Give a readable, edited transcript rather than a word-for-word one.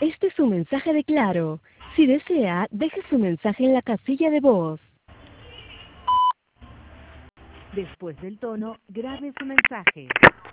Este es un mensaje de Claro. Si desea, deje su mensaje en la casilla de voz. Después del tono, grabe su mensaje.